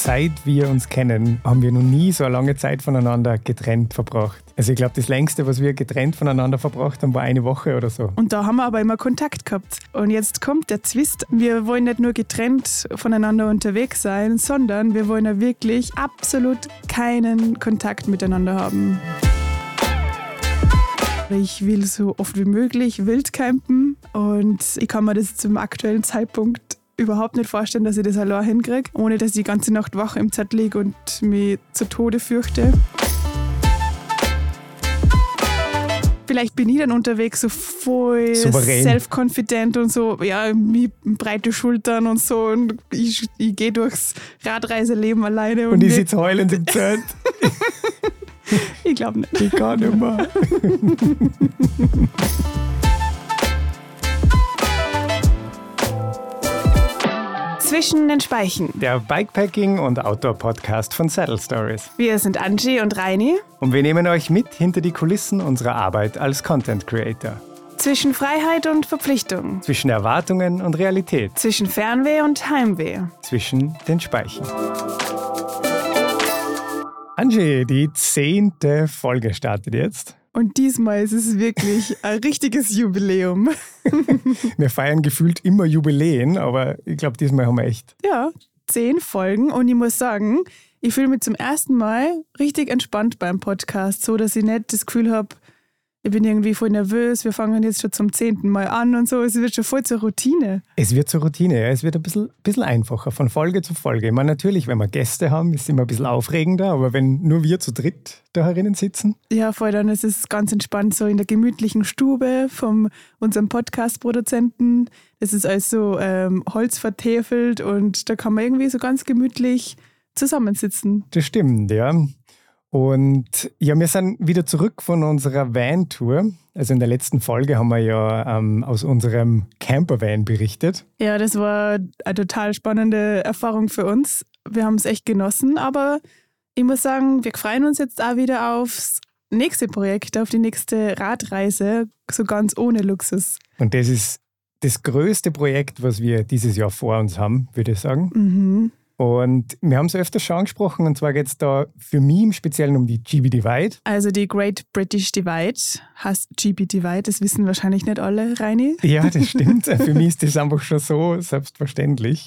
seit wir uns kennen, haben wir noch nie so eine lange Zeit voneinander getrennt verbracht. Also ich glaube, das längste, was wir getrennt voneinander verbracht haben, war eine Woche oder so. Und da haben wir aber immer Kontakt gehabt. Und jetzt kommt der Zwist. Wir wollen nicht nur getrennt voneinander unterwegs sein, sondern wir wollen ja wirklich absolut keinen Kontakt miteinander haben. Ich will so oft wie möglich wild campen und ich kann mir das zum aktuellen Zeitpunkt überhaupt nicht vorstellen, dass ich das allein hinkriege, ohne dass ich die ganze Nacht wach im Bett liege und mich zu Tode fürchte. Vielleicht bin ich dann unterwegs so voll souverän, self-confident und so, ja, mit breite Schultern und so und ich gehe durchs Radreiseleben alleine. Und ich sitze heulend im Zelt. Ich glaube nicht. Ich kann nicht mehr. Zwischen den Speichen. Der Bikepacking- und Outdoor-Podcast von Saddle Stories. Wir sind Angie und Reini. Und wir nehmen euch mit hinter die Kulissen unserer Arbeit als Content Creator. Zwischen Freiheit und Verpflichtung. Zwischen Erwartungen und Realität. Zwischen Fernweh und Heimweh. Zwischen den Speichen. Angie, die 10. Folge startet jetzt. Und diesmal ist es wirklich ein richtiges Jubiläum. Wir feiern gefühlt immer Jubiläen, aber ich glaube, diesmal haben wir echt... Ja, 10 Folgen und ich muss sagen, ich fühle mich zum ersten Mal richtig entspannt beim Podcast, so dass ich nicht das Gefühl habe, ich bin irgendwie voll nervös, wir fangen jetzt schon zum 10. Mal an und so, es wird schon voll zur Routine. Es wird zur Routine, ja. Es wird ein bisschen einfacher von Folge zu Folge. Ich meine, natürlich, wenn wir Gäste haben, ist es immer ein bisschen aufregender, aber wenn nur wir zu dritt da herinnen sitzen. Ja, voll, dann ist es ganz entspannt, so in der gemütlichen Stube von unserem Podcast-Produzenten. Das ist alles so Holz vertäfelt und da kann man irgendwie so ganz gemütlich zusammensitzen. Das stimmt, ja. Und ja, wir sind wieder zurück von unserer Van-Tour. Also in der letzten Folge haben wir ja aus unserem Campervan berichtet. Ja, das war eine total spannende Erfahrung für uns. Wir haben es echt genossen, aber ich muss sagen, wir freuen uns jetzt auch wieder aufs nächste Projekt, auf die nächste Radreise, so ganz ohne Luxus. Und das ist das größte Projekt, was wir dieses Jahr vor uns haben, würde ich sagen. Mhm. Und wir haben es öfters schon angesprochen, und zwar geht es da für mich im Speziellen um die GB Divide. Also die Great British Divide heißt GB Divide, das wissen wahrscheinlich nicht alle, Reini. Ja, das stimmt. Für mich ist das einfach schon so selbstverständlich.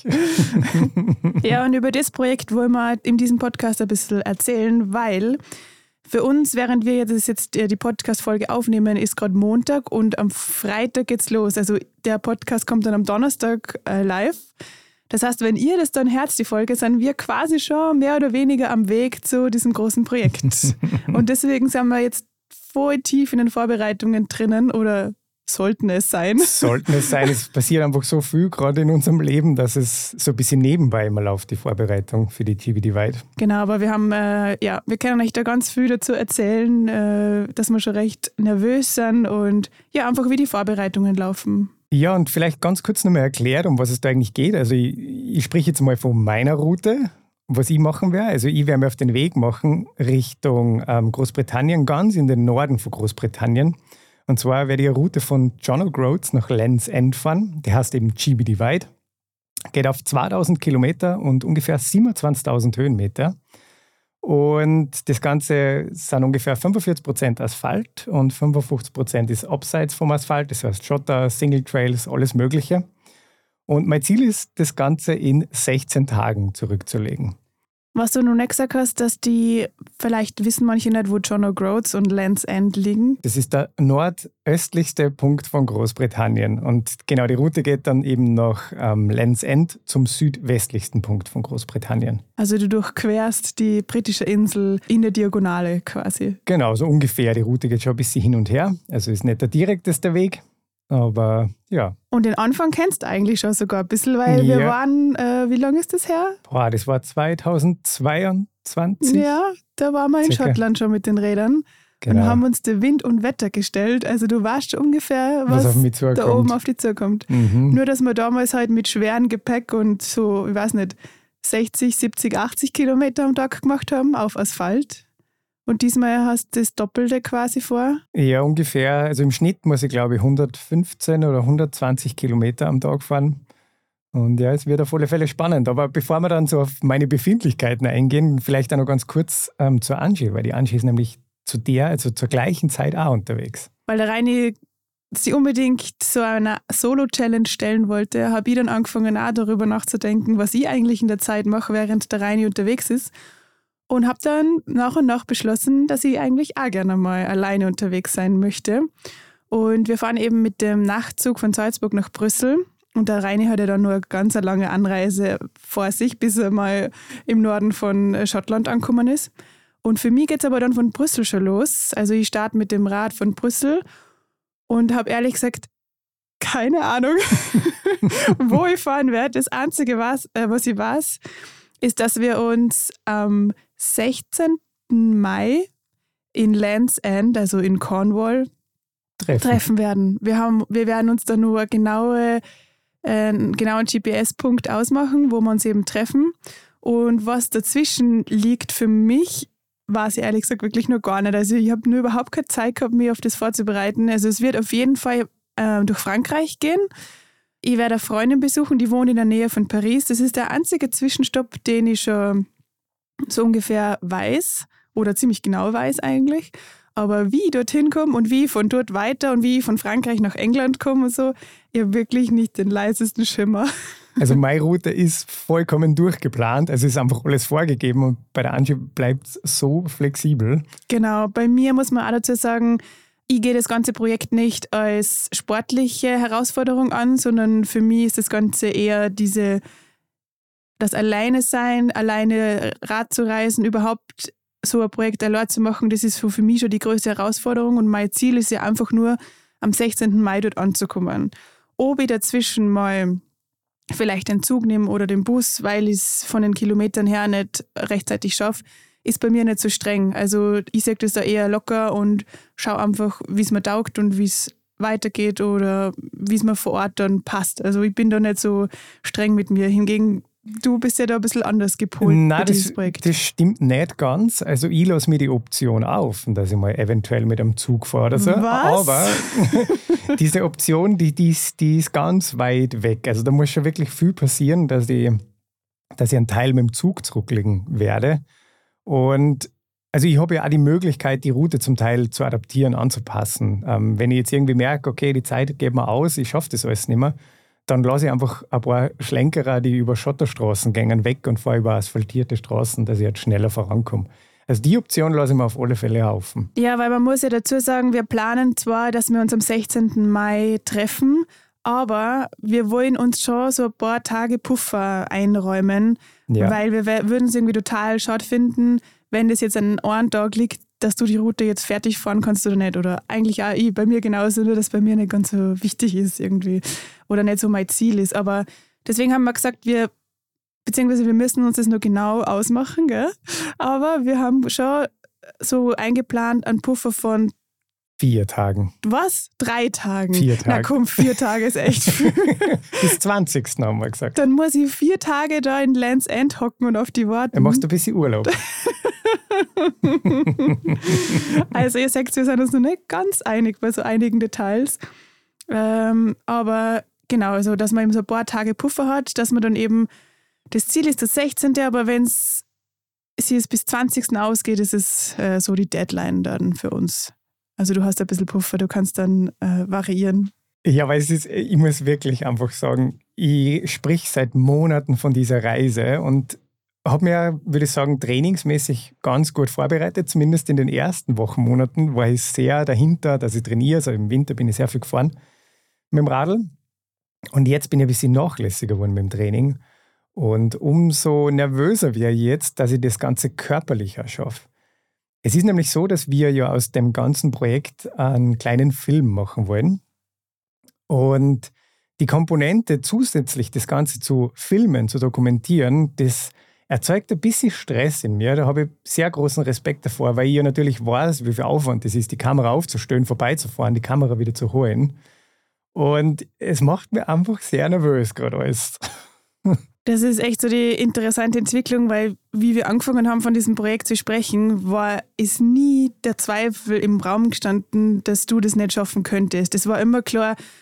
Ja, und über das Projekt wollen wir in diesem Podcast ein bisschen erzählen, weil für uns, während wir jetzt die Podcast-Folge aufnehmen, ist gerade Montag und am Freitag geht's los. Also der Podcast kommt dann am Donnerstag live. Das heißt, wenn ihr das dann hört, die Folge, sind wir quasi schon mehr oder weniger am Weg zu diesem großen Projekt. Und deswegen sind wir jetzt voll tief in den Vorbereitungen drinnen oder sollten es sein. Sollten es sein. Es passiert einfach so viel gerade in unserem Leben, dass es so ein bisschen nebenbei mal läuft, die Vorbereitung für die GB Divide. Genau, aber wir haben, wir können euch da ganz viel dazu erzählen, dass wir schon recht nervös sind und ja, einfach wie die Vorbereitungen laufen. Ja, und vielleicht ganz kurz nochmal erklärt, um was es da eigentlich geht. Also ich spreche jetzt mal von meiner Route, was ich machen werde. Also ich werde mir auf den Weg machen Richtung Großbritannien, ganz in den Norden von Großbritannien. Und zwar werde ich eine Route von John O'Groats nach Land's End fahren. Die heißt eben GB Divide. Geht auf 2000 Kilometer und ungefähr 27.000 Höhenmeter. Und das Ganze sind ungefähr 45% Asphalt und 55% ist abseits vom Asphalt, das heißt Schotter, Single Trails, alles Mögliche. Und mein Ziel ist, das Ganze in 16 Tagen zurückzulegen. Was du noch nicht gesagt hast, dass die, vielleicht wissen manche nicht, wo John O'Groats und Land's End liegen. Das ist der nordöstlichste Punkt von Großbritannien. Und genau, die Route geht dann eben nach Land's End zum südwestlichsten Punkt von Großbritannien. Also du durchquerst die britische Insel in der Diagonale quasi. Genau, so ungefähr. Die Route geht schon ein bisschen hin und her. Also ist nicht der direkteste Weg, aber ja. Und den Anfang kennst du eigentlich schon sogar ein bisschen, weil wir waren, wie lange ist das her? Boah, das war 2022. Ja, da waren wir in Schottland schon mit den Rädern. Genau. Und haben uns der Wind und Wetter gestellt. Also du weißt schon ungefähr, was da oben auf dich zukommt. Mhm. Nur, dass wir damals halt mit schwerem Gepäck und so, ich weiß nicht, 60, 70, 80 Kilometer am Tag gemacht haben auf Asphalt. Und diesmal hast du das Doppelte quasi vor? Ja, ungefähr. Also im Schnitt muss ich, glaube ich, 115 oder 120 Kilometer am Tag fahren. Und ja, es wird auf alle Fälle spannend. Aber bevor wir dann so auf meine Befindlichkeiten eingehen, vielleicht auch noch ganz kurz zur Angie, weil die Angie ist nämlich zur gleichen Zeit auch unterwegs. Weil der Reini sie unbedingt so eine Solo-Challenge stellen wollte, habe ich dann angefangen, auch darüber nachzudenken, was ich eigentlich in der Zeit mache, während der Reini unterwegs ist. Und habe dann nach und nach beschlossen, dass ich eigentlich auch gerne mal alleine unterwegs sein möchte. Und wir fahren eben mit dem Nachtzug von Salzburg nach Brüssel. Und der Reini hat ja dann nur eine ganz lange Anreise vor sich, bis er mal im Norden von Schottland angekommen ist. Und für mich geht es aber dann von Brüssel schon los. Also ich starte mit dem Rad von Brüssel und habe ehrlich gesagt keine Ahnung, wo ich fahren werde. Das Einzige, was ich weiß, ist, dass wir uns am 16. Mai in Land's End, also in Cornwall, treffen werden. Wir werden uns da nur einen genauen GPS-Punkt ausmachen, wo wir uns eben treffen. Und was dazwischen liegt für mich, weiß ich ehrlich gesagt wirklich nur gar nicht. Also ich habe nur überhaupt keine Zeit gehabt, mich auf das vorzubereiten. Also es wird auf jeden Fall durch Frankreich gehen. Ich werde eine Freundin besuchen, die wohnt in der Nähe von Paris. Das ist der einzige Zwischenstopp, den ich schon so ungefähr weiß oder ziemlich genau weiß eigentlich. Aber wie ich dorthin komme und wie ich von dort weiter und wie ich von Frankreich nach England komme und so, ich habe wirklich nicht den leisesten Schimmer. Also meine Route ist vollkommen durchgeplant, also ist einfach alles vorgegeben und bei der Angie bleibt es so flexibel. Genau, bei mir muss man auch dazu sagen, ich gehe das ganze Projekt nicht als sportliche Herausforderung an, sondern für mich ist das Ganze eher das Alleine sein, alleine Rad zu reisen, überhaupt so ein Projekt allein zu machen, das ist für mich schon die größte Herausforderung und mein Ziel ist ja einfach nur, am 16. Mai dort anzukommen. Ob ich dazwischen mal vielleicht den Zug nehme oder den Bus, weil ich es von den Kilometern her nicht rechtzeitig schaffe, ist bei mir nicht so streng. Also ich sehe das da eher locker und schaue einfach, wie es mir taugt und wie es weitergeht oder wie es mir vor Ort dann passt. Also ich bin da nicht so streng mit mir. Hingegen, du bist ja da ein bisschen anders gepolt. Nein, das stimmt nicht ganz. Also ich lasse mir die Option auf, dass ich mal eventuell mit einem Zug fahre oder so. Was? Aber diese Option, die ist ganz weit weg. Also da muss schon wirklich viel passieren, dass ich einen Teil mit dem Zug zurücklegen werde. Und also ich habe ja auch die Möglichkeit, die Route zum Teil zu adaptieren, anzupassen. Wenn ich jetzt irgendwie merke, okay, die Zeit geht mir aus, ich schaffe das alles nicht mehr, dann lasse ich einfach ein paar Schlenkerer, die über Schotterstraßen gehen, weg und fahre über asphaltierte Straßen, dass ich jetzt schneller vorankomme. Also die Option lasse ich mir auf alle Fälle laufen. Ja, weil man muss ja dazu sagen, wir planen zwar, dass wir uns am 16. Mai treffen, aber wir wollen uns schon so ein paar Tage Puffer einräumen, weil wir würden es irgendwie total schade finden, wenn das jetzt an einem Tag liegt, dass du die Route jetzt fertig fahren kannst oder nicht. Oder eigentlich auch ich, bei mir genauso, nur dass bei mir nicht ganz so wichtig ist irgendwie oder nicht so mein Ziel ist. Aber deswegen haben wir gesagt, wir müssen uns das noch genau ausmachen, gell? Aber wir haben schon so eingeplant einen Puffer von 4 Tagen. Was? 3 Tagen? 4 Tage. Na komm, 4 Tage ist echt viel. Bis 20. haben wir gesagt. Dann muss ich 4 Tage da in Land's End hocken und auf die warten. Dann machst du ein bisschen Urlaub. Also ihr seht, wir sind uns noch nicht ganz einig bei so einigen Details. Aber genau, also dass man eben so ein paar Tage Puffer hat, dass man dann eben, das Ziel ist der 16., aber wenn es bis 20. ausgeht, ist es so die Deadline dann für uns. Also du hast ein bisschen Puffer, du kannst dann variieren. Ja, weil ich muss wirklich einfach sagen, ich sprich seit Monaten von dieser Reise und habe mir, würde ich sagen, trainingsmäßig ganz gut vorbereitet. Zumindest in den ersten Wochen, Monaten war ich sehr dahinter, dass ich trainiere. Also im Winter bin ich sehr viel gefahren mit dem Radl. Und jetzt bin ich ein bisschen nachlässiger geworden mit dem Training. Und umso nervöser wäre ich jetzt, dass ich das Ganze körperlich auch schaffe. Es ist nämlich so, dass wir ja aus dem ganzen Projekt einen kleinen Film machen wollen. Und die Komponente, zusätzlich das Ganze zu filmen, zu dokumentieren, das erzeugt ein bisschen Stress in mir. Da habe ich sehr großen Respekt davor, weil ich ja natürlich weiß, wie viel Aufwand es ist, die Kamera aufzustellen, vorbeizufahren, die Kamera wieder zu holen. Und es macht mir einfach sehr nervös gerade alles. Das ist echt so die interessante Entwicklung, weil wie wir angefangen haben, von diesem Projekt zu sprechen, ist nie der Zweifel im Raum gestanden, dass du das nicht schaffen könntest. Das war immer klar,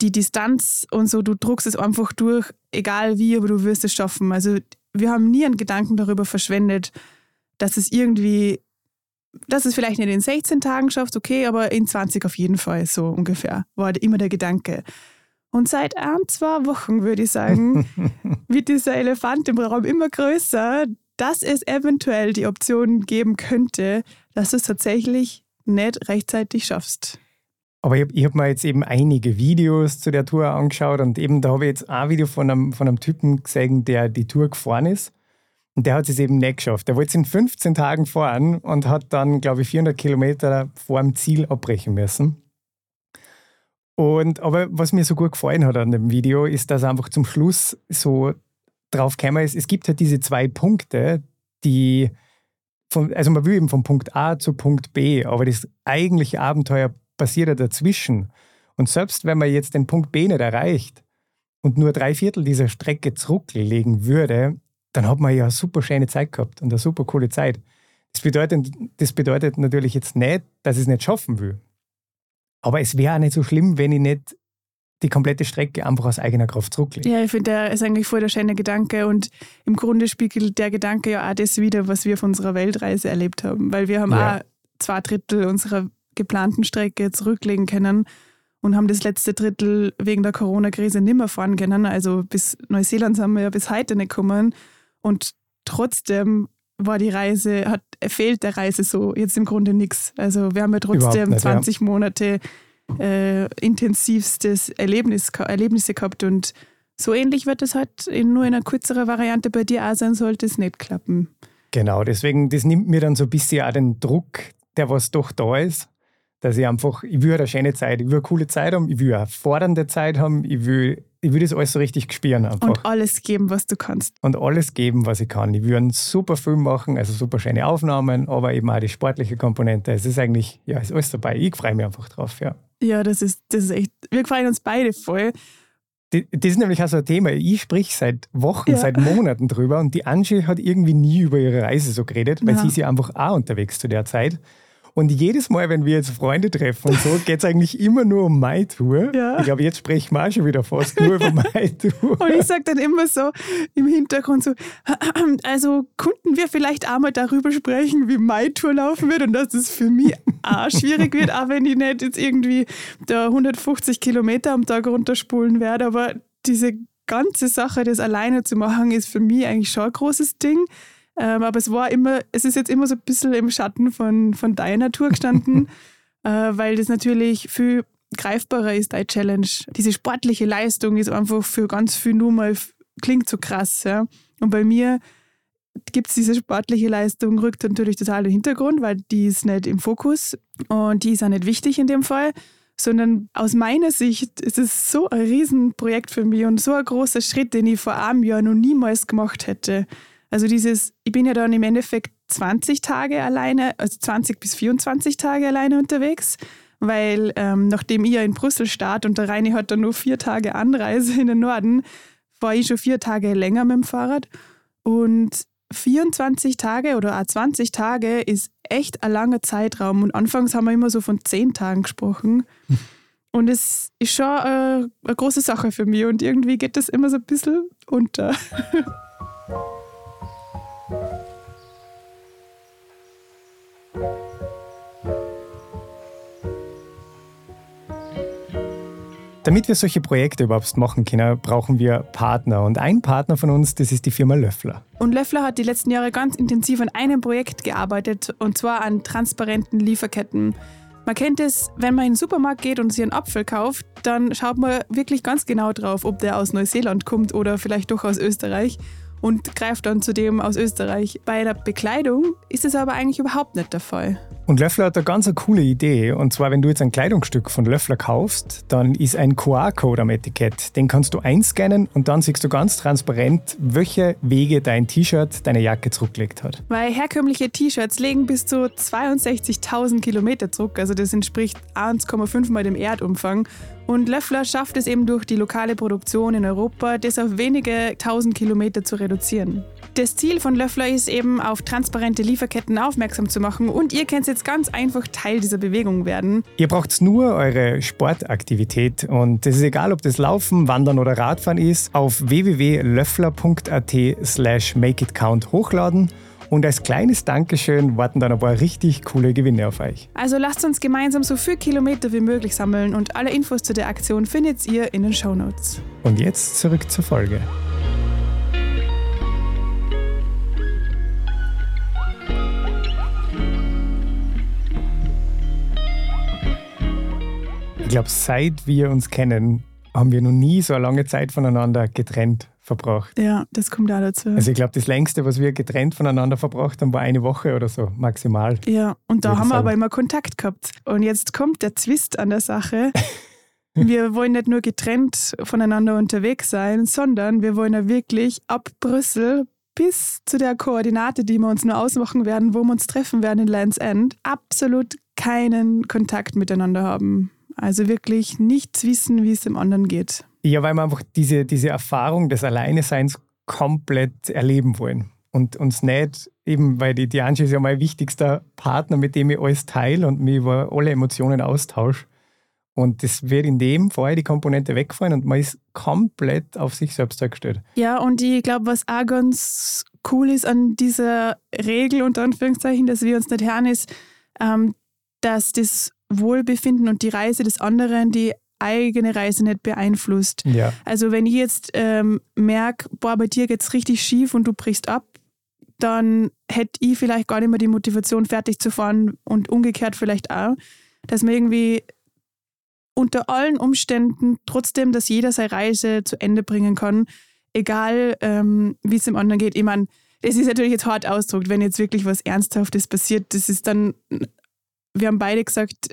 die Distanz und so, du druckst es einfach durch, egal wie, aber du wirst es schaffen. Also wir haben nie einen Gedanken darüber verschwendet, dass es vielleicht nicht in 16 Tagen schaffst, okay, aber in 20 auf jeden Fall, so ungefähr, war immer der Gedanke. Und seit 1-2 Wochen, würde ich sagen, wird dieser Elefant im Raum immer größer, dass es eventuell die Option geben könnte, dass du es tatsächlich nicht rechtzeitig schaffst. Aber ich hab mir jetzt eben einige Videos zu der Tour angeschaut und eben da habe ich jetzt ein Video von einem Typen gesehen, der die Tour gefahren ist. Und der hat es eben nicht geschafft. Der wollte es in 15 Tagen fahren und hat dann, glaube ich, 400 Kilometer vor dem Ziel abbrechen müssen. Aber was mir so gut gefallen hat an dem Video, ist, dass er einfach zum Schluss so drauf gekommen ist, es gibt halt diese 2 Punkte, also man will eben von Punkt A zu Punkt B, aber das eigentliche Abenteuer passiert ja dazwischen. Und selbst wenn man jetzt den Punkt B nicht erreicht und nur 3/4 dieser Strecke zurücklegen würde, dann hat man ja eine super schöne Zeit gehabt und eine super coole Zeit. Das bedeutet natürlich jetzt nicht, dass ich es nicht schaffen will. Aber es wäre auch nicht so schlimm, wenn ich nicht die komplette Strecke einfach aus eigener Kraft zurücklege. Ja, ich finde, der ist eigentlich voll der schöne Gedanke und im Grunde spiegelt der Gedanke ja auch das wider, was wir auf unserer Weltreise erlebt haben. Weil wir haben auch 2/3 unserer geplanten Strecke zurücklegen können und haben das letzte Drittel wegen der Corona-Krise nicht mehr fahren können. Also bis Neuseeland sind wir ja bis heute nicht gekommen und trotzdem fehlt der Reise so jetzt im Grunde nichts. Also wir haben ja trotzdem nicht, 20 Monate intensivstes Erlebnisse gehabt und so ähnlich wird es halt nur in einer kürzeren Variante bei dir auch sein, sollte es nicht klappen. Genau, deswegen, das nimmt mir dann so ein bisschen auch den Druck, der was doch da ist, dass ich will eine schöne Zeit, ich will eine coole Zeit haben, ich will eine fordernde Zeit haben, ich will das alles so richtig spüren einfach. Und alles geben, was du kannst. Und alles geben, was ich kann. Ich will einen super Film machen, also super schöne Aufnahmen, aber eben auch die sportliche Komponente. Es ist eigentlich, ist alles dabei. Ich freue mich einfach drauf, ja. Ja, das ist echt, wir freuen uns beide voll. Das ist nämlich auch so ein Thema. Ich sprich seit Wochen, seit Monaten drüber und die Angie hat irgendwie nie über ihre Reise so geredet, weil sie ist ja einfach auch unterwegs zu der Zeit. Und jedes Mal, wenn wir jetzt Freunde treffen und so, geht es eigentlich immer nur um meine Tour. Ja. Ich glaube, jetzt sprechen wir auch schon wieder fast nur über meine Tour. Und ich sage dann immer so im Hintergrund so, also könnten wir vielleicht auch mal darüber sprechen, wie meine Tour laufen wird und dass das für mich auch schwierig wird, auch wenn ich nicht jetzt irgendwie da 150 Kilometer am Tag runterspulen werde. Aber diese ganze Sache, das alleine zu machen, ist für mich eigentlich schon ein großes Ding. Aber es ist jetzt immer so ein bisschen im Schatten von deiner Tour gestanden, weil das natürlich viel greifbarer ist, deine Challenge. Diese sportliche Leistung ist einfach für ganz viel nur mal, klingt so krass. Ja? Und bei mir gibt es diese sportliche Leistung, rückt natürlich total in den Hintergrund, weil die ist nicht im Fokus und die ist auch nicht wichtig in dem Fall, sondern aus meiner Sicht ist es so ein Riesenprojekt für mich und so ein großer Schritt, den ich vor einem Jahr noch niemals gemacht hätte. Also ich bin ja dann im Endeffekt 20 Tage alleine, also 20 bis 24 Tage alleine unterwegs, weil nachdem ich ja in Brüssel starte und der Reini hat dann nur 4 Tage Anreise in den Norden, war ich schon 4 Tage länger mit dem Fahrrad. Und 24 Tage oder auch 20 Tage ist echt ein langer Zeitraum. Und anfangs haben wir immer so von 10 Tagen gesprochen. Und es ist schon eine große Sache für mich und irgendwie geht das immer so ein bisschen unter. Damit wir solche Projekte überhaupt machen können, brauchen wir Partner. Und ein Partner von uns, das ist die Firma Löffler. Und Löffler hat die letzten Jahre ganz intensiv an einem Projekt gearbeitet, und zwar an transparenten Lieferketten. Man kennt es, wenn man in den Supermarkt geht und sich einen Apfel kauft, dann schaut man wirklich ganz genau drauf, ob der aus Neuseeland kommt oder vielleicht doch aus Österreich und greift dann zu dem aus Österreich. Bei der Bekleidung ist es aber eigentlich überhaupt nicht der Fall. Und Löffler hat eine ganz coole Idee. Und zwar, wenn du jetzt ein Kleidungsstück von Löffler kaufst, dann ist ein QR-Code am Etikett. Den kannst du einscannen und dann siehst du ganz transparent, welche Wege dein T-Shirt, deine Jacke zurückgelegt hat. Weil herkömmliche T-Shirts legen bis zu 62.000 Kilometer zurück. Also das entspricht 1,5 mal dem Erdumfang. Und Löffler schafft es eben durch die lokale Produktion in Europa, das auf wenige 1000 Kilometer zu reduzieren. Das Ziel von Löffler ist eben, auf transparente Lieferketten aufmerksam zu machen und ihr könnt jetzt ganz einfach Teil dieser Bewegung werden. Ihr braucht nur eure Sportaktivität und es ist egal, ob das Laufen, Wandern oder Radfahren ist, auf www.löffler.at/makeitcount hochladen und als kleines Dankeschön warten dann ein paar richtig coole Gewinne auf euch. Also lasst uns gemeinsam so viele Kilometer wie möglich sammeln und alle Infos zu der Aktion findet ihr in den Shownotes. Und jetzt zurück zur Folge. Ich glaube, seit wir uns kennen, haben wir noch nie so eine lange Zeit voneinander getrennt verbracht. Ja, das kommt auch dazu. Also ich glaube, das längste, was wir getrennt voneinander verbracht haben, war eine Woche oder so, maximal. Ja, und da haben wir aber immer Kontakt gehabt. Und jetzt kommt der Twist an der Sache. Wir wollen nicht nur getrennt voneinander unterwegs sein, sondern wir wollen ja wirklich ab Brüssel bis zu der Koordinate, die wir uns nur ausmachen werden, wo wir uns treffen werden in Land's End, absolut keinen Kontakt miteinander haben. Also wirklich nichts wissen, wie es dem anderen geht. Ja, weil wir einfach diese Erfahrung des Alleineseins komplett erleben wollen. Und uns nicht, eben weil die Angie ist ja mein wichtigster Partner, mit dem ich alles teile und mich über alle Emotionen austausche. Und das wird in dem vorher die Komponente wegfallen und man ist komplett auf sich selbst gestellt. Ja, und ich glaube, was auch ganz cool ist an dieser Regel, unter Anführungszeichen, dass wir uns nicht hören, ist, dass das Wohlbefinden und die Reise des anderen die eigene Reise nicht beeinflusst. Ja. Also wenn ich jetzt merke, boah, bei dir geht es richtig schief und du brichst ab, dann hätte ich vielleicht gar nicht mehr die Motivation, fertig zu fahren und umgekehrt vielleicht auch, dass man irgendwie unter allen Umständen trotzdem, dass jeder seine Reise zu Ende bringen kann, egal wie es dem anderen geht. Ich meine, das ist natürlich jetzt hart ausgedrückt, wenn jetzt wirklich was Ernsthaftes passiert, das ist dann, wir haben beide gesagt,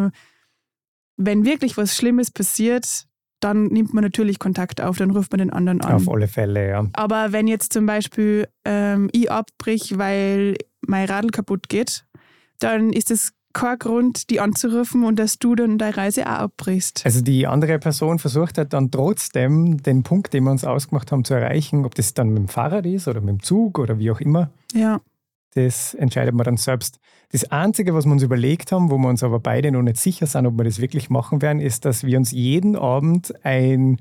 wenn wirklich was Schlimmes passiert, dann nimmt man natürlich Kontakt auf, dann ruft man den anderen an. Auf alle Fälle, ja. Aber wenn jetzt zum Beispiel ich abbrich, weil mein Radl kaputt geht, dann ist es kein Grund, die anzurufen und dass du dann deine Reise auch abbrichst. Also die andere Person versucht halt dann trotzdem den Punkt, den wir uns ausgemacht haben, zu erreichen, ob das dann mit dem Fahrrad ist oder mit dem Zug oder wie auch immer. Ja. Das entscheidet man dann selbst. Das Einzige, was wir uns überlegt haben, wo wir uns aber beide noch nicht sicher sind, ob wir das wirklich machen werden, ist, dass wir uns jeden Abend einen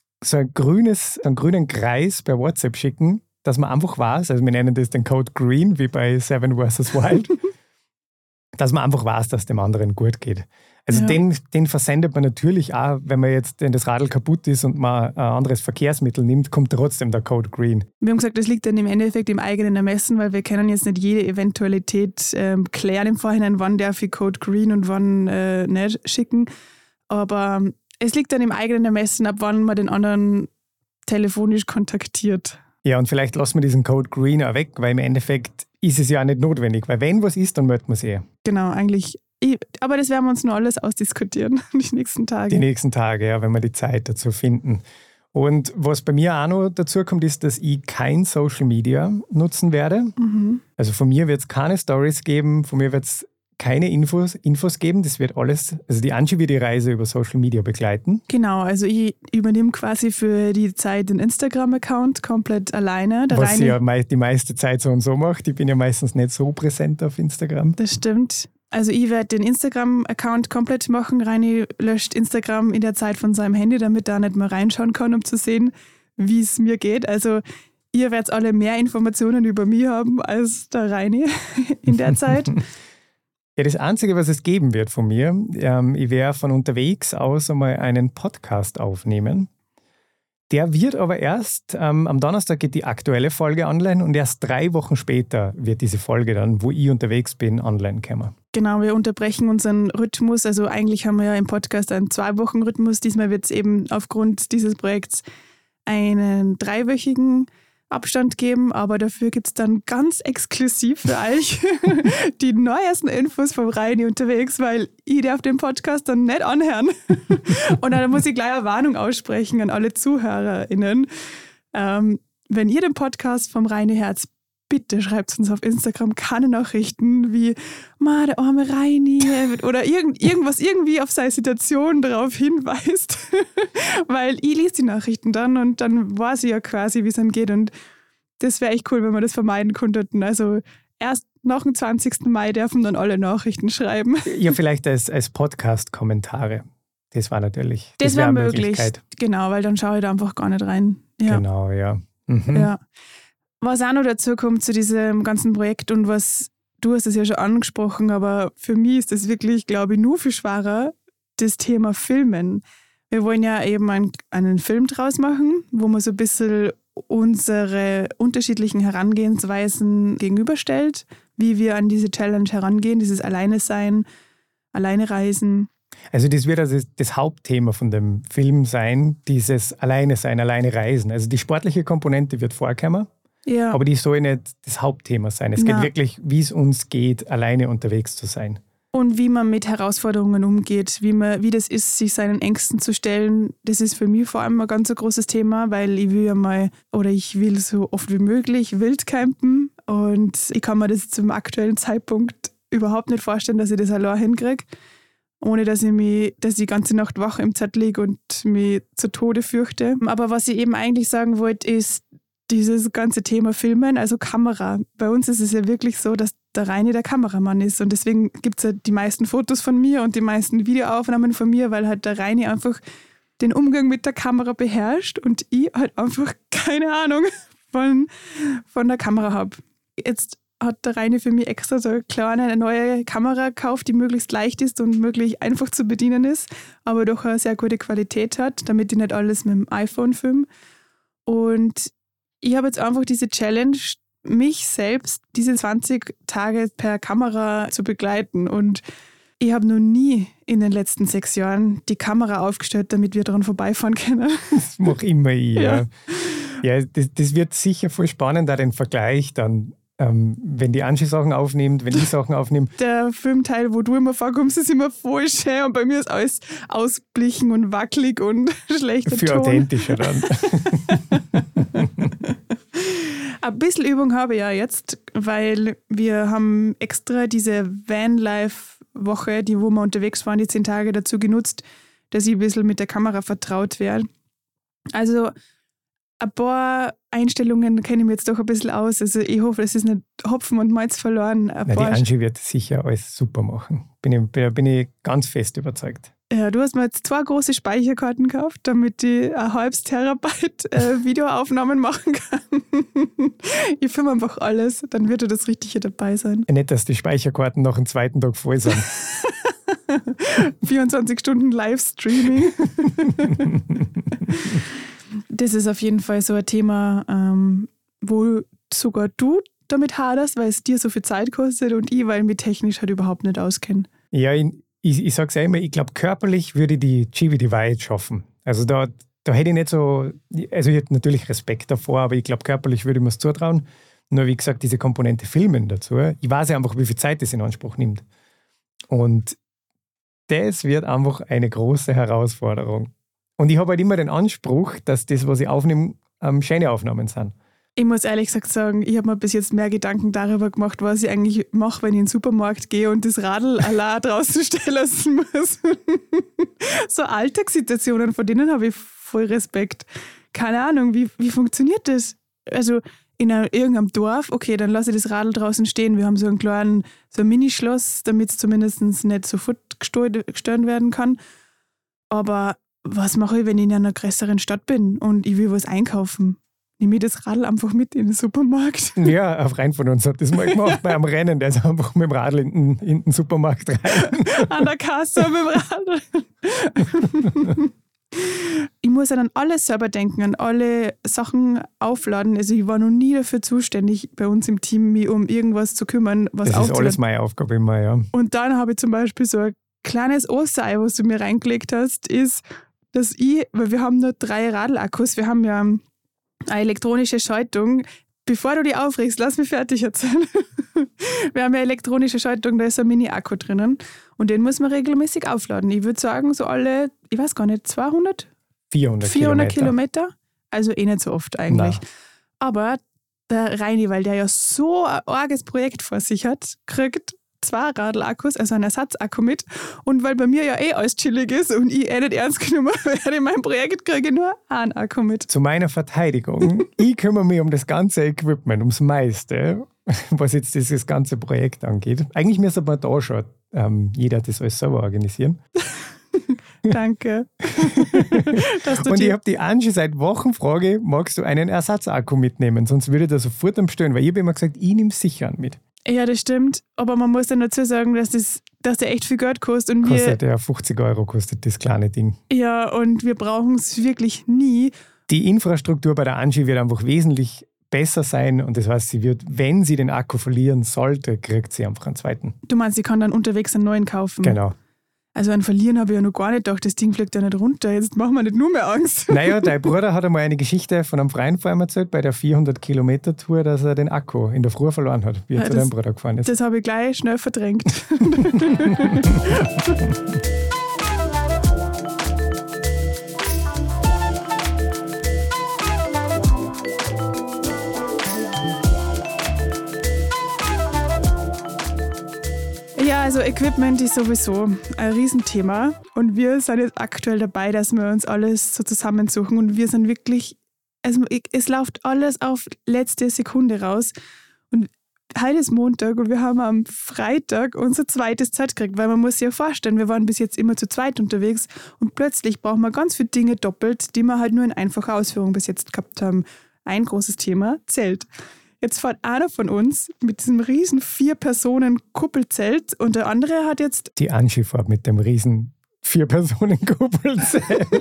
grünen Kreis per WhatsApp schicken, dass man einfach weiß, also wir nennen das den Code Green, wie bei Seven vs. Wild, dass man einfach weiß, dass dem anderen gut geht. Also Ja. den versendet man natürlich auch, wenn man jetzt, wenn das Radl kaputt ist und man ein anderes Verkehrsmittel nimmt, kommt trotzdem der Code Green. Wir haben gesagt, das liegt dann im Endeffekt im eigenen Ermessen, weil wir können jetzt nicht jede Eventualität klären im Vorhinein, wann darf ich Code Green und wann nicht schicken. Aber es liegt dann im eigenen Ermessen, ab wann man den anderen telefonisch kontaktiert. Ja, und vielleicht lassen wir diesen Code Green auch weg, weil im Endeffekt ist es ja auch nicht notwendig, weil wenn was ist, dann meldet man es eh. Genau, eigentlich. Aber das werden wir uns nur alles ausdiskutieren, die nächsten Tage. Die nächsten Tage, ja, wenn wir die Zeit dazu finden. Und was bei mir auch noch dazu kommt, ist, dass ich kein Social Media nutzen werde. Mhm. Also von mir wird es keine Stories geben, von mir wird es keine Infos geben. Das wird alles, also die Angie wird die Reise über Social Media begleiten. Genau, also ich übernehme quasi für die Zeit den Instagram-Account komplett alleine. Was sie ja die meiste Zeit so und so macht. Ich bin ja meistens nicht so präsent auf Instagram. Das stimmt. Also ich werde den Instagram-Account komplett machen. Reini löscht Instagram in der Zeit von seinem Handy, damit er nicht mehr reinschauen kann, um zu sehen, wie es mir geht. Also ihr werdet alle mehr Informationen über mich haben als der Reini in der Zeit. Ja, das Einzige, was es geben wird von mir, ich werde von unterwegs aus einmal einen Podcast aufnehmen. Der wird aber erst, am Donnerstag geht die aktuelle Folge online und erst 3 Wochen später wird diese Folge dann, wo ich unterwegs bin, online kommen. Genau, wir unterbrechen unseren Rhythmus. Also eigentlich haben wir ja im Podcast einen 2-Wochen-Rhythmus. Diesmal wird es eben aufgrund dieses Projekts einen 3-wöchigen Abstand geben, aber dafür gibt es dann ganz exklusiv für euch die neuesten Infos vom Reini unterwegs, weil ich darf den Podcast dann nicht anhören. Und dann muss ich gleich eine Warnung aussprechen an alle ZuhörerInnen. Wenn ihr den Podcast vom Reini hört, bitte schreibt uns auf Instagram keine Nachrichten wie der arme Reini oder irgendwas irgendwie auf seine Situation darauf hinweist, weil ich lese die Nachrichten dann und dann weiß ich ja quasi, wie es ihm geht und Das wäre echt cool, wenn wir das vermeiden könnten. Also erst nach dem 20. Mai dürfen dann alle Nachrichten schreiben. Ja, vielleicht als Podcast-Kommentare. Das war natürlich. Das wäre möglich. Genau, weil dann schaue ich da einfach gar nicht rein. Ja. Genau, ja. Mhm. Ja. Was auch noch dazu kommt zu diesem ganzen Projekt und was, du hast es ja schon angesprochen, aber für mich ist das wirklich, glaube ich, nur viel schwerer, das Thema Filmen. Wir wollen ja eben einen Film draus machen, wo man so ein bisschen unsere unterschiedlichen Herangehensweisen gegenüberstellt, wie wir an diese Challenge herangehen, dieses Alleine sein, alleine reisen. Also das wird also das Hauptthema von dem Film sein, dieses Alleine sein, alleine reisen. Also die sportliche Komponente wird vorkommen, Ja. aber die soll nicht das Hauptthema sein. Es geht wirklich, wie es uns geht, alleine unterwegs zu sein. Und wie man mit Herausforderungen umgeht, wie das ist, sich seinen Ängsten zu stellen, das ist für mich vor allem ein ganz großes Thema, weil ich will so oft wie möglich wild campen und ich kann mir das zum aktuellen Zeitpunkt überhaupt nicht vorstellen, dass ich das allein hinkriege, ohne dass ich die ganze Nacht wach im Zelt liege und mich zu Tode fürchte. Aber was ich eben eigentlich sagen wollte, ist dieses ganze Thema Filmen, also Kamera. Bei uns ist es ja wirklich so, dass der Reini der Kameramann ist und deswegen gibt es ja die meisten Fotos von mir und die meisten Videoaufnahmen von mir, weil halt der Reini einfach den Umgang mit der Kamera beherrscht und ich halt einfach keine Ahnung von der Kamera habe. Jetzt hat der Reini für mich extra so eine neue Kamera gekauft, die möglichst leicht ist und möglichst einfach zu bedienen ist, aber doch eine sehr gute Qualität hat, damit ich nicht alles mit dem iPhone filme. Und ich habe jetzt einfach diese Challenge, mich selbst diese 20 Tage per Kamera zu begleiten. Und ich habe noch nie in den letzten 6 Jahren die Kamera aufgestellt, damit wir daran vorbeifahren können. Das mache immer ich, ja. Ja, das wird sicher voll spannend, da den Vergleich dann, wenn die Angie Sachen aufnimmt, wenn ich Sachen aufnehme. Der Filmteil, wo du immer vorkommst, ist immer voll schön und bei mir ist alles ausblichen und wackelig und schlechter Für Ton. authentischer dann. Ein bisschen Übung habe ich ja jetzt, weil wir haben extra diese Vanlife-Woche, wo wir unterwegs waren, die 10 Tage dazu genutzt, dass ich ein bisschen mit der Kamera vertraut werde. Also ein paar Einstellungen kenne ich mir jetzt doch ein bisschen aus. Also ich hoffe, es ist nicht Hopfen und Malz verloren. Die Angie wird sicher alles super machen. Bin ich ganz fest überzeugt. Ja, du hast mir jetzt 2 große Speicherkarten gekauft, damit ich ein halbes Terabyte Videoaufnahmen machen kann. Ich filme einfach alles, dann wird das Richtige dabei sein. Nicht, dass die Speicherkarten nach dem 2. Tag voll sind. 24 Stunden Livestreaming. Das ist auf jeden Fall so ein Thema, wo sogar du damit haderst, weil es dir so viel Zeit kostet und ich, weil ich mich technisch halt überhaupt nicht auskenne. Ja, ich sage es ja immer, ich glaube, körperlich würde ich die GV schaffen. Also da hätte ich nicht so, also ich hätte natürlich Respekt davor, aber ich glaube, körperlich würde ich mir es zutrauen. Nur wie gesagt, diese Komponente Filmen dazu, ich weiß ja einfach, wie viel Zeit das in Anspruch nimmt. Und das wird einfach eine große Herausforderung. Und ich habe halt immer den Anspruch, dass das, was ich aufnehme, schöne Aufnahmen sind. Ich muss ehrlich gesagt sagen, ich habe mir bis jetzt mehr Gedanken darüber gemacht, was ich eigentlich mache, wenn ich in den Supermarkt gehe und das Radl allein draußen stehen lassen muss. So Alltagssituationen, von denen habe ich voll Respekt. Keine Ahnung, wie funktioniert das? Also in irgendeinem Dorf, okay, dann lasse ich das Radl draußen stehen. Wir haben so ein Minischloss, damit es zumindest nicht sofort gestört werden kann. Aber was mache ich, wenn ich in einer größeren Stadt bin und ich will was einkaufen? Nehme ich das Radl einfach mit in den Supermarkt? Ja, ein Freund von uns hat das mal gemacht bei einem Rennen. Der ist einfach mit dem Radl in den Supermarkt rein. An der Kasse mit dem Radl. Ich muss ja an alles selber denken, an alle Sachen aufladen. Also ich war noch nie dafür zuständig, bei uns im Team mich um irgendwas zu kümmern, was das ist alles meine Aufgabe immer, ja. Und dann habe ich zum Beispiel so ein kleines Ostei, was du mir reingelegt hast, ist, dass weil wir haben nur 3 Radlakkus, wir haben ja eine elektronische Schaltung. Bevor du dich aufregst, lass mich fertig erzählen. Wir haben ja elektronische Schaltung, da ist ein Mini-Akku drinnen und den muss man regelmäßig aufladen. Ich würde sagen, so alle, ich weiß gar nicht, 400 Kilometer. Also nicht so oft eigentlich. Nein. Aber der Reini, weil der ja so ein arges Projekt vor sich hat, kriegt 2-Radl-Akkus, also einen Ersatzakku mit. Und weil bei mir ja alles chillig ist und ich nicht ernst genommen werde in meinem Projekt, kriege ich nur einen Akku mit. Zu meiner Verteidigung, ich kümmere mich um das ganze Equipment, ums meiste, was jetzt dieses ganze Projekt angeht. Eigentlich müsste man da schon jeder das alles selber organisieren. Danke. Und ich habe die Angie seit Wochen frage, magst du einen Ersatzakku mitnehmen? Sonst würde der sofort bestellen, weil ich habe immer gesagt, ich nehme es sicher mit. Ja, das stimmt. Aber man muss dann dazu sagen, dass der echt viel Geld kostet. Und kostet ja 50 € kostet das kleine Ding. Ja, und wir brauchen es wirklich nie. Die Infrastruktur bei der Angie wird einfach wesentlich besser sein und das heißt, sie wird, wenn sie den Akku verlieren sollte, kriegt sie einfach einen zweiten. Du meinst, sie kann dann unterwegs einen neuen kaufen? Genau. Also an Verlieren habe ich ja noch gar nicht gedacht, das Ding fliegt ja nicht runter, jetzt machen wir nicht nur mehr Angst. Naja, dein Bruder hat einmal eine Geschichte von einem Freien vor ihm erzählt, bei der 400-Kilometer-Tour, dass er den Akku in der Früh verloren hat, wie er zu deinem Bruder gefahren ist. Das habe ich gleich schnell verdrängt. Ja, also Equipment ist sowieso ein Riesenthema und wir sind jetzt aktuell dabei, dass wir uns alles so zusammensuchen und wir sind wirklich, also es läuft alles auf letzte Sekunde raus und heute ist Montag und wir haben am Freitag unser zweites Zeit gekriegt, weil man muss sich ja vorstellen, wir waren bis jetzt immer zu zweit unterwegs und plötzlich brauchen wir ganz viele Dinge doppelt, die wir halt nur in einfacher Ausführung bis jetzt gehabt haben. Ein großes Thema, Zelt. Jetzt fährt einer von uns mit diesem riesen 4-Personen-Kuppelzelt und der andere hat jetzt... Die Angie fährt mit dem riesen 4-Personen-Kuppelzelt.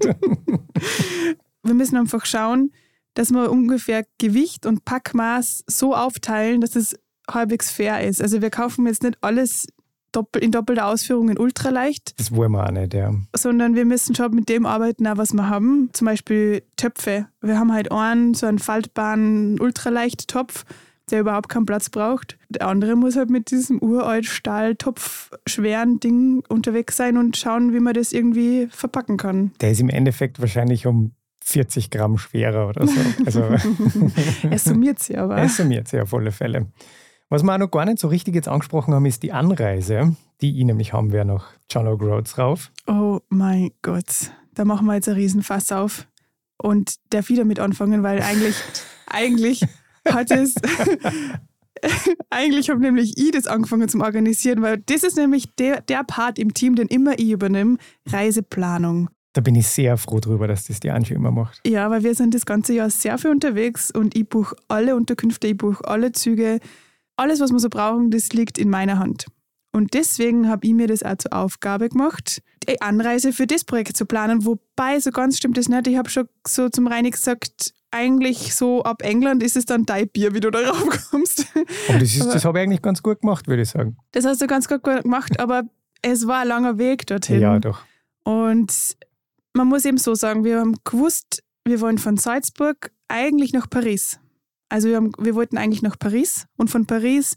Wir müssen einfach schauen, dass wir ungefähr Gewicht und Packmaß so aufteilen, dass es halbwegs fair ist. Also wir kaufen jetzt nicht alles in doppelter Ausführung in ultraleicht. Das wollen wir auch nicht, ja. Sondern wir müssen schon mit dem arbeiten, was wir haben. Zum Beispiel Töpfe. Wir haben halt so einen faltbaren Ultraleicht-Topf, der überhaupt keinen Platz braucht. Der andere muss halt mit diesem uralt Stahltopf schweren Ding unterwegs sein und schauen, wie man das irgendwie verpacken kann. Der ist im Endeffekt wahrscheinlich um 40 Gramm schwerer oder so. Also er summiert sich aber. Er summiert sich auf alle Fälle. Was wir auch noch gar nicht so richtig jetzt angesprochen haben, ist die Anreise, die ich nämlich haben werde nach John O'Groats rauf. Oh mein Gott, da machen wir jetzt einen Riesenfass auf. Und darf wieder mit anfangen, weil eigentlich hat es... Eigentlich habe nämlich ich das angefangen zum Organisieren, weil das ist nämlich der Part im Team, den immer ich übernehme, Reiseplanung. Da bin ich sehr froh drüber, dass das die Angie immer macht. Ja, weil wir sind das ganze Jahr sehr viel unterwegs und ich buche alle Unterkünfte, ich buche alle Züge. Alles, was wir so brauchen, das liegt in meiner Hand. Und deswegen habe ich mir das auch zur Aufgabe gemacht, die Anreise für das Projekt zu planen. Wobei, so ganz stimmt das nicht. Ich habe schon so zum Reini gesagt, eigentlich so ab England ist es dann dein Bier, wie du da raufkommst. Aber das habe ich eigentlich ganz gut gemacht, würde ich sagen. Das hast du ganz gut gemacht, aber es war ein langer Weg dorthin. Ja, doch. Und man muss eben so sagen, wir haben gewusst, wir wollen von Salzburg eigentlich nach Paris. Also wir wollten eigentlich nach Paris und von Paris,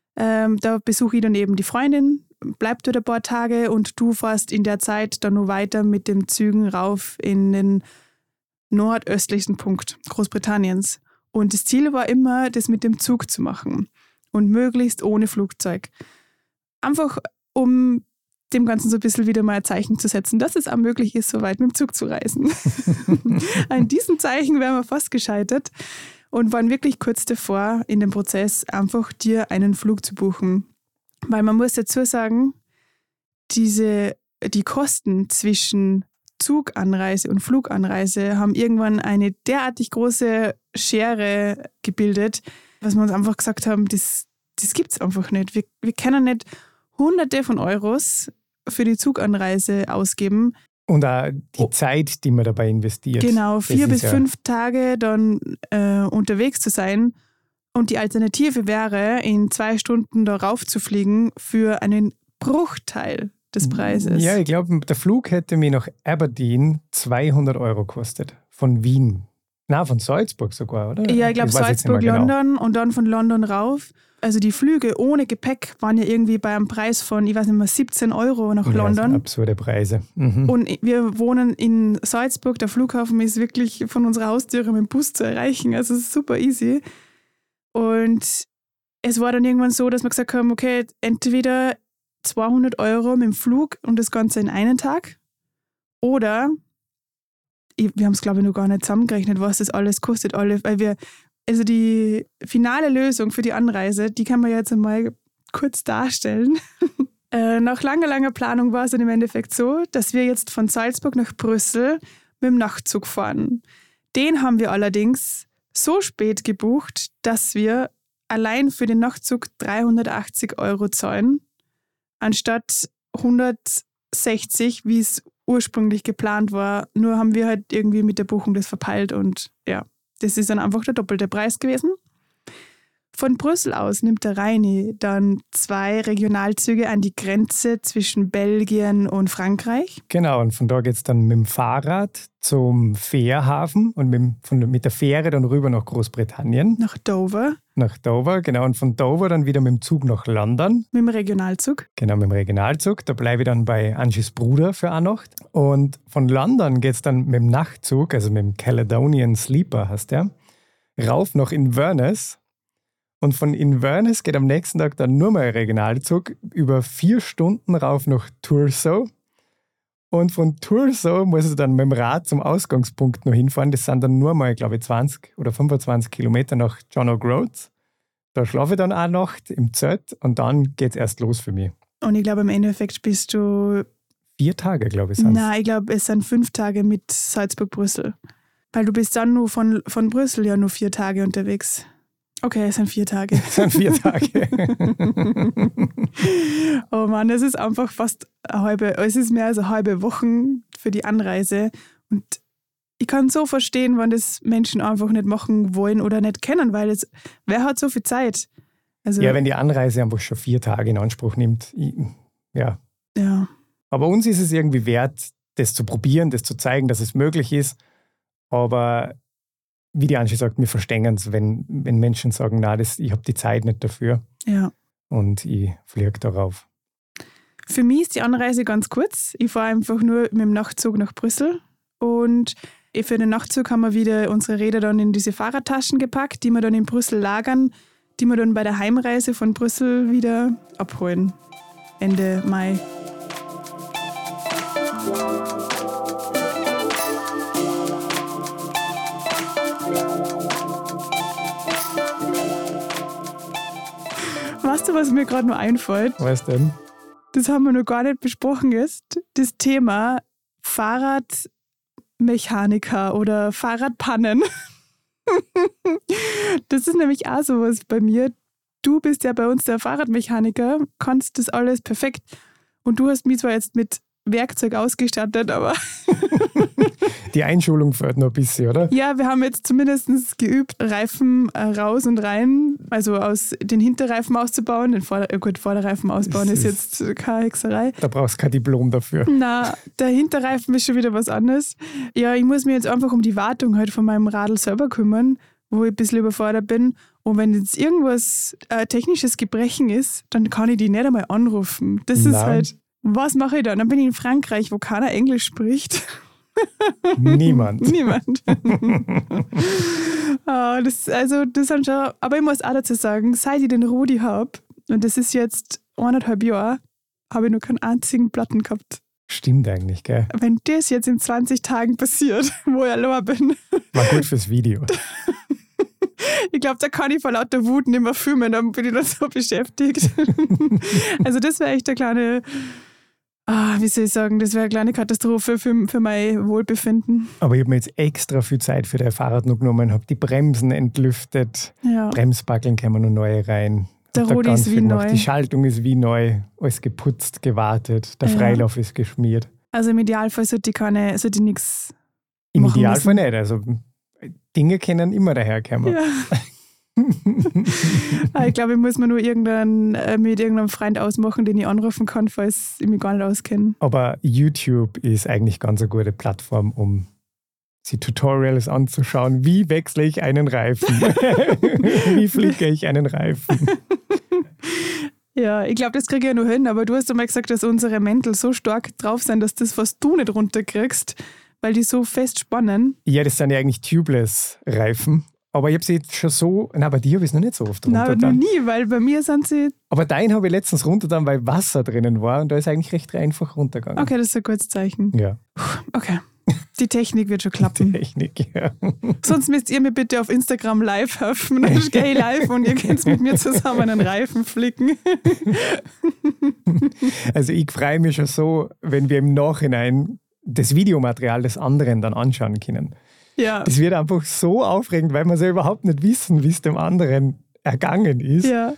da besuche ich dann eben die Freundin, bleib dort ein paar Tage und du fährst in der Zeit dann nur weiter mit den Zügen rauf in den nordöstlichsten Punkt Großbritanniens. Und das Ziel war immer, das mit dem Zug zu machen und möglichst ohne Flugzeug. Einfach um dem Ganzen so ein bisschen wieder mal ein Zeichen zu setzen, dass es auch möglich ist, so weit mit dem Zug zu reisen. An diesem Zeichen wären wir fast gescheitert und waren wirklich kurz davor in dem Prozess, einfach dir einen Flug zu buchen. Weil man muss dazu sagen, die Kosten zwischen Zuganreise und Fluganreise haben irgendwann eine derartig große Schere gebildet, was wir uns einfach gesagt haben, das gibt es einfach nicht. Wir können nicht Hunderte von Euros für die Zuganreise ausgeben. Und auch die Zeit, die man dabei investiert. Genau, 4 bis 5 Tage dann unterwegs zu sein. Und die Alternative wäre, in 2 Stunden darauf zu fliegen für einen Bruchteil des Preises. Ja, ich glaube, der Flug hätte mir nach Aberdeen 200 € gekostet. Von Wien. Na, von Salzburg sogar, oder? Ja, ich glaube Salzburg, London und dann von London rauf. Also die Flüge ohne Gepäck waren ja irgendwie bei einem Preis von, ich weiß nicht mehr, 17 € nach London. Das sind absurde Preise. Mhm. Und wir wohnen in Salzburg. Der Flughafen ist wirklich von unserer Haustüre mit dem Bus zu erreichen. Also es ist super easy. Und es war dann irgendwann so, dass wir gesagt haben, okay, entweder 200 € mit dem Flug und das Ganze in einen Tag oder, wir haben es glaube ich noch gar nicht zusammengerechnet, was das alles kostet, also die finale Lösung für die Anreise, die kann man jetzt einmal kurz darstellen. Nach langer Planung war es dann im Endeffekt so, dass wir jetzt von Salzburg nach Brüssel mit dem Nachtzug fahren. Den haben wir allerdings so spät gebucht, dass wir allein für den Nachtzug 380 € zahlen, anstatt 160, wie es ursprünglich geplant war. Nur haben wir halt irgendwie mit der Buchung das verpeilt und ja, das ist dann einfach der doppelte Preis gewesen. Von Brüssel aus nimmt der Reini dann 2 Regionalzüge an die Grenze zwischen Belgien und Frankreich. Genau, und von da geht es dann mit dem Fahrrad zum Fährhafen und mit der Fähre dann rüber nach Großbritannien. Nach Dover. Nach Dover, genau. Und von Dover dann wieder mit dem Zug nach London. Mit dem Regionalzug. Genau, mit dem Regionalzug. Da bleibe ich dann bei Angies Bruder für eine Nacht. Und von London geht es dann mit dem Nachtzug, also mit dem Caledonian Sleeper heißt der, rauf nach Inverness. Und von Inverness geht am nächsten Tag dann nur mal ein Regionalzug über 4 Stunden rauf nach Thurso. Und von Thurso muss ich dann mit dem Rad zum Ausgangspunkt noch hinfahren. Das sind dann nur mal, glaube ich, 20 oder 25 Kilometer nach John O'Groats. Da schlafe ich dann eine Nacht im Zelt und dann geht es erst los für mich. Und ich glaube, im Endeffekt bist du... 4 Tage, glaube ich, sind es. Nein, ich glaube, es sind 5 Tage mit Salzburg-Brüssel. Weil du bist dann nur von Brüssel ja nur 4 Tage unterwegs. Okay, es sind 4 Tage. Es sind 4 Tage. Oh Mann, es ist einfach es ist mehr als eine halbe Woche für die Anreise. Und ich kann so verstehen, wenn das Menschen einfach nicht machen wollen oder nicht kennen, weil wer hat so viel Zeit? Also, ja, wenn die Anreise einfach schon 4 Tage in Anspruch nimmt. Ja. Aber uns ist es irgendwie wert, das zu probieren, das zu zeigen, dass es möglich ist. Aber wie die Angie sagt, wir verstehen es, wenn Menschen sagen, nein, ich habe die Zeit nicht dafür. Ja. Und ich fliege darauf. Für mich ist die Anreise ganz kurz. Ich fahre einfach nur mit dem Nachtzug nach Brüssel. Und für den Nachtzug haben wir wieder unsere Räder dann in diese Fahrradtaschen gepackt, die wir dann in Brüssel lagern, die wir dann bei der Heimreise von Brüssel wieder abholen. Ende Mai. Weißt du, was mir gerade noch einfällt? Was denn? Das haben wir noch gar nicht besprochen ist. Das Thema Fahrradmechaniker oder Fahrradpannen. Das ist nämlich auch sowas bei mir. Du bist ja bei uns der Fahrradmechaniker, kannst das alles perfekt. Und du hast mich zwar jetzt mit Werkzeug ausgestattet, aber... Die Einschulung fehlt noch ein bisschen, oder? Ja, wir haben jetzt zumindest geübt, Reifen raus und rein, also aus den Hinterreifen auszubauen. Den Vorderreifen ausbauen ist jetzt keine Hexerei. Da brauchst du kein Diplom dafür. Na, der Hinterreifen ist schon wieder was anderes. Ja, ich muss mich jetzt einfach um die Wartung halt von meinem Radl selber kümmern, wo ich ein bisschen überfordert bin. Und wenn jetzt irgendwas technisches Gebrechen ist, dann kann ich die nicht einmal anrufen. Das ist halt, was mache ich dann? Dann bin ich in Frankreich, wo keiner Englisch spricht. Niemand. Das sind schon, aber ich muss auch dazu sagen, seit ich den Rudi habe, und das ist jetzt 1,5 Jahre, habe ich noch keinen einzigen Platten gehabt. Stimmt eigentlich, gell? Wenn das jetzt in 20 Tagen passiert, wo ich allein bin. War gut fürs Video. Ich glaube, da kann ich vor lauter Wut nicht mehr filmen, dann bin ich dann so beschäftigt. Also das wäre echt eine kleine... wie soll ich sagen, das wäre eine kleine Katastrophe für mein Wohlbefinden. Aber ich habe mir jetzt extra viel Zeit für dein Fahrrad noch genommen, habe die Bremsen entlüftet, Bremsbackeln kommen noch neu rein. Der Rudi ist wie neu. Die Schaltung ist wie neu, alles geputzt, gewartet, der Freilauf ist geschmiert. Also im Idealfall sollte ich nichts Im Idealfall nicht, also Dinge können immer daherkommen. Ja. Ich glaube, ich muss mir nur mit irgendeinem Freund ausmachen, den ich anrufen kann, falls ich mich gar nicht auskenne. Aber YouTube ist eigentlich ganz eine gute Plattform, um sich Tutorials anzuschauen. Wie wechsle ich einen Reifen? Wie flicke ich einen Reifen? Ja, ich glaube, das kriege ich ja nur hin, aber du hast einmal gesagt, dass unsere Mäntel so stark drauf sind, dass das, was du nicht runterkriegst, weil die so fest spannen. Ja, das sind ja eigentlich Tubeless-Reifen. Aber ich habe sie jetzt schon so, nein, bei dir habe ich es noch nicht so oft runtergetan. Nein, noch nie, weil bei mir sind sie... Aber deinen habe ich letztens runtergetan, weil Wasser drinnen war und da ist eigentlich recht einfach runtergegangen. Okay, das ist ein gutes Zeichen. Ja. Okay, die Technik wird schon klappen. Technik, ja. Sonst müsst ihr mir bitte auf Instagram live helfen. Dann gehe ich live und ihr könnt mit mir zusammen einen Reifen flicken. Also ich freue mich schon so, wenn wir im Nachhinein das Videomaterial des anderen dann anschauen können. Ja. Das wird einfach so aufregend, weil wir so überhaupt nicht wissen, wie es dem anderen ergangen ist. Ja.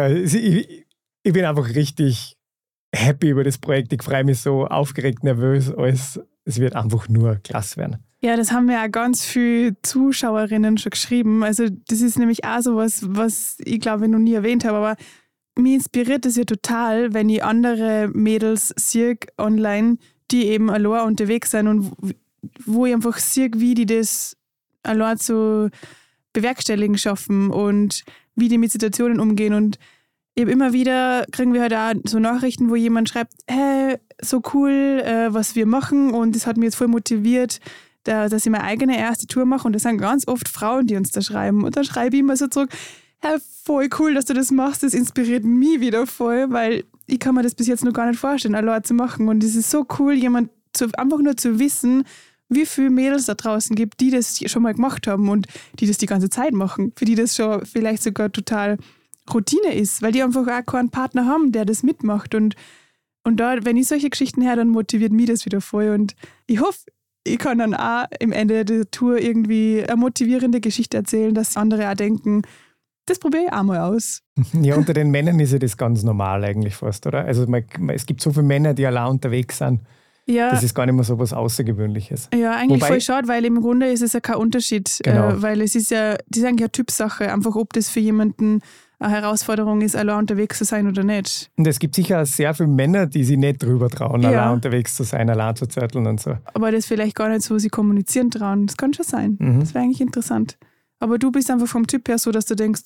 Ich bin einfach richtig happy über das Projekt. Ich freue mich so aufgeregt, nervös, alles. Es wird einfach nur klasse werden. Ja, das haben mir auch ganz viele Zuschauerinnen schon geschrieben. Also das ist nämlich auch sowas, was ich glaube, ich noch nie erwähnt habe, aber mich inspiriert das ja total, wenn ich andere Mädels sehe online, die eben allein unterwegs sind und wo ich einfach sehe, wie die das allein zu bewerkstelligen schaffen und wie die mit Situationen umgehen. Und eben immer wieder kriegen wir halt auch so Nachrichten, wo jemand schreibt, hey, so cool, was wir machen und das hat mich jetzt voll motiviert, dass ich meine eigene erste Tour mache. Und das sind ganz oft Frauen, die uns da schreiben. Und dann schreibe ich immer so zurück, hey, voll cool, dass du das machst, das inspiriert mich wieder voll, weil ich kann mir das bis jetzt noch gar nicht vorstellen, allein zu machen. Und es ist so cool, einfach nur zu wissen, wie viele Mädels da draußen gibt, die das schon mal gemacht haben und die das die ganze Zeit machen, für die das schon vielleicht sogar total Routine ist, weil die einfach auch keinen Partner haben, der das mitmacht. Und da, wenn ich solche Geschichten höre, dann motiviert mich das wieder voll. Und ich hoffe, ich kann dann auch im Ende der Tour irgendwie eine motivierende Geschichte erzählen, dass andere auch denken, das probiere ich auch mal aus. Ja, unter den Männern ist ja das ganz normal eigentlich fast, oder? Also es gibt so viele Männer, die allein unterwegs sind. Ja. Das ist gar nicht mehr so was Außergewöhnliches. Ja, eigentlich voll schade, weil im Grunde ist es ja kein Unterschied. Genau. Weil es ist ja, das ist eigentlich eine Typsache, einfach ob das für jemanden eine Herausforderung ist, allein unterwegs zu sein oder nicht. Und es gibt sicher auch sehr viele Männer, die sich nicht drüber trauen, ja, allein unterwegs zu sein, allein zu zörteln und so. Aber das vielleicht gar nicht so, sie kommunizieren trauen. Das kann schon sein. Das wäre eigentlich interessant. Aber du bist einfach vom Typ her so, dass du denkst,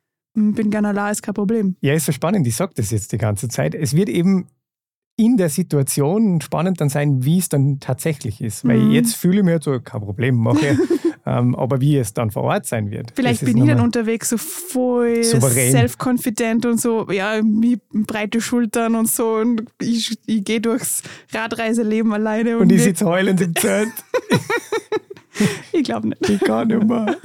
bin gerne allein, ist kein Problem. Ja, ist so spannend. Ich sage das jetzt die ganze Zeit. Es wird eben in der Situation spannend dann sein, wie es dann tatsächlich ist. Weil jetzt fühle ich mich so, kein Problem, mache aber wie es dann vor Ort sein wird. Vielleicht bin ich dann unterwegs so voll self-confident und so, ja, mit breite Schultern und so und ich gehe durchs Radreiseleben alleine. Und ich sitze heulend im Zelt. Ich glaube nicht. Ich kann nicht mehr.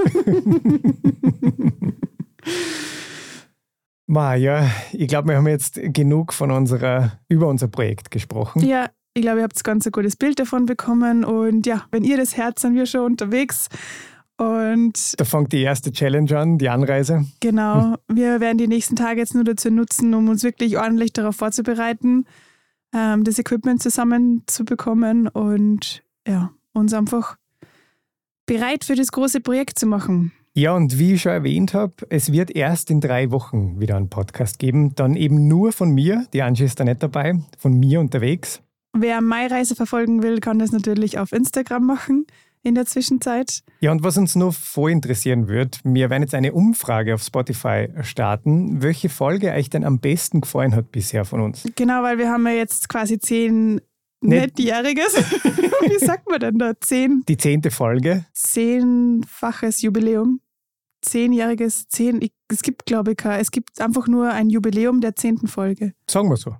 Ja, ich glaube, wir haben jetzt genug über unser Projekt gesprochen. Ja, ich glaube, ihr habt ganz ein gutes Bild davon bekommen und ja, wenn ihr das hört, sind wir schon unterwegs. Und da fängt die erste Challenge an, die Anreise. Genau, wir werden die nächsten Tage jetzt nur dazu nutzen, um uns wirklich ordentlich darauf vorzubereiten, das Equipment zusammenzubekommen und ja, uns einfach bereit für das große Projekt zu machen. Ja, und wie ich schon erwähnt habe, es wird erst in 3 Wochen wieder einen Podcast geben. Dann eben nur von mir, die Angie ist da nicht dabei, von mir unterwegs. Wer meine Reise verfolgen will, kann das natürlich auf Instagram machen in der Zwischenzeit. Ja, und was uns noch voll interessieren wird, wir werden jetzt eine Umfrage auf Spotify starten, welche Folge euch denn am besten gefallen hat bisher von uns. Genau, weil wir haben ja jetzt quasi 10 Netjähriges. Wie sagt man denn da? 10? Die 10. Folge. 10-faches Jubiläum. 10-jähriges, es gibt, glaube ich, es gibt einfach nur ein Jubiläum der 10. Folge. Sagen wir so.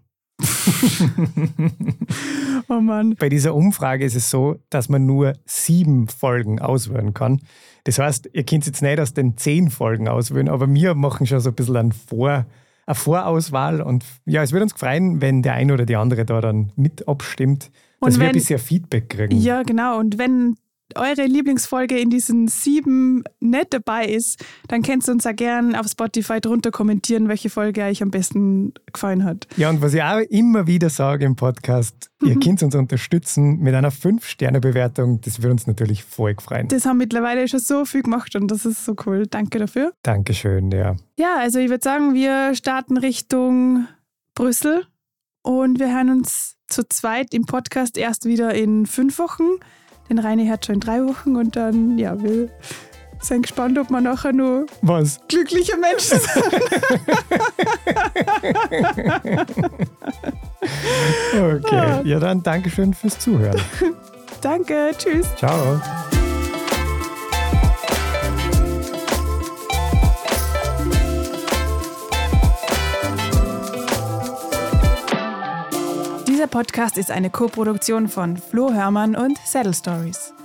Oh Mann. Bei dieser Umfrage ist es so, dass man nur 7 Folgen auswählen kann. Das heißt, ihr könnt jetzt nicht aus den 10 Folgen auswählen, aber wir machen schon so ein bisschen eine Vorauswahl. Und ja, es würde uns freuen, wenn der eine oder die andere da dann mit abstimmt, dass wir ein bisschen Feedback kriegen. Ja, genau. Und wenn eure Lieblingsfolge in diesen 7 nicht dabei ist, dann könnt ihr uns auch gerne auf Spotify drunter kommentieren, welche Folge euch am besten gefallen hat. Ja, und was ich auch immer wieder sage im Podcast, ihr könnt uns unterstützen mit einer 5-Sterne-Bewertung. Das würde uns natürlich voll freuen. Das haben mittlerweile schon so viel gemacht und das ist so cool. Danke dafür. Dankeschön, ja. Ja, also ich würde sagen, wir starten Richtung Brüssel und wir hören uns zu zweit im Podcast erst wieder in 5 Wochen. Den Reini hat schon in 3 Wochen und dann, ja, wir sind gespannt, ob wir nachher nur glückliche Menschen sind. Okay, ja dann Dankeschön fürs Zuhören. Danke, tschüss. Ciao. Dieser Podcast ist eine Koproduktion von Flo Hörmann und Saddle Stories.